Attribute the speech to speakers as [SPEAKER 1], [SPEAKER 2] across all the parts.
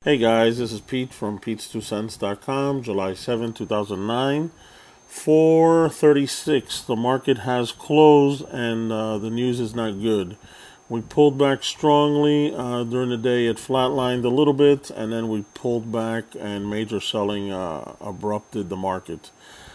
[SPEAKER 1] Hey guys, this is Pete from Pete'sTwoCents.com, July 7, 2009. 4:36. The market has closed and the news is not good. We pulled back strongly during the day. It flatlined a little bit and then we pulled back and major selling abrupted the market.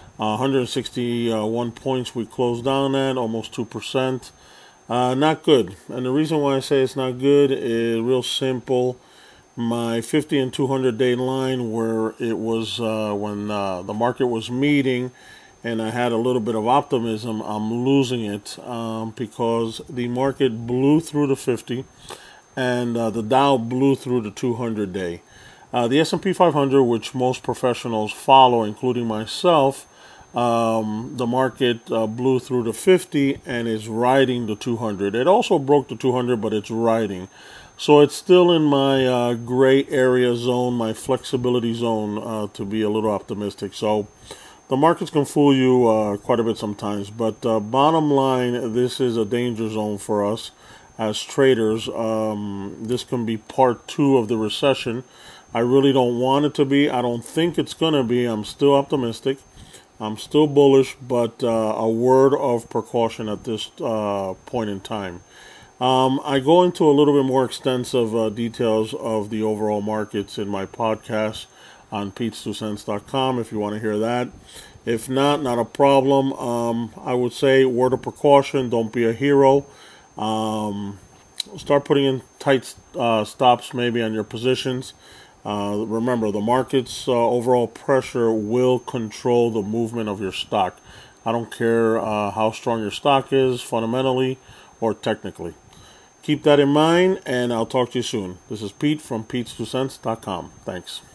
[SPEAKER 1] 161 points we closed down at, almost 2%. Not good. And the reason why I say it's not good is real simple. My 50 and 200 day line, where it was when the market was meeting and I had a little bit of optimism, I'm losing it because the market blew through the 50 and the Dow blew through the 200 day. The S&P 500, which most professionals follow, including myself, the market blew through the 50 and is riding the 200. It also broke the 200, but it's riding. So it's still in my gray area zone, my flexibility zone, to be a little optimistic. So the markets can fool you quite a bit sometimes. But bottom line, this is a danger zone for us as traders. This can be part two of the recession. I really don't want it to be. I don't think it's going to be. I'm still optimistic. I'm still bullish, but a word of precaution at this point in time. I go into a little bit more extensive details of the overall markets in my podcast on Pete'sTwoCents.com if you want to hear that. If not, not a problem. I would say word of precaution, don't be a hero. Start putting in tight stops maybe on your positions. Remember, the market's overall pressure will control the movement of your stock. I don't care how strong your stock is fundamentally or technically. Keep that in mind, and I'll talk to you soon. This is Pete from Pete'sTwoCents.com. Thanks.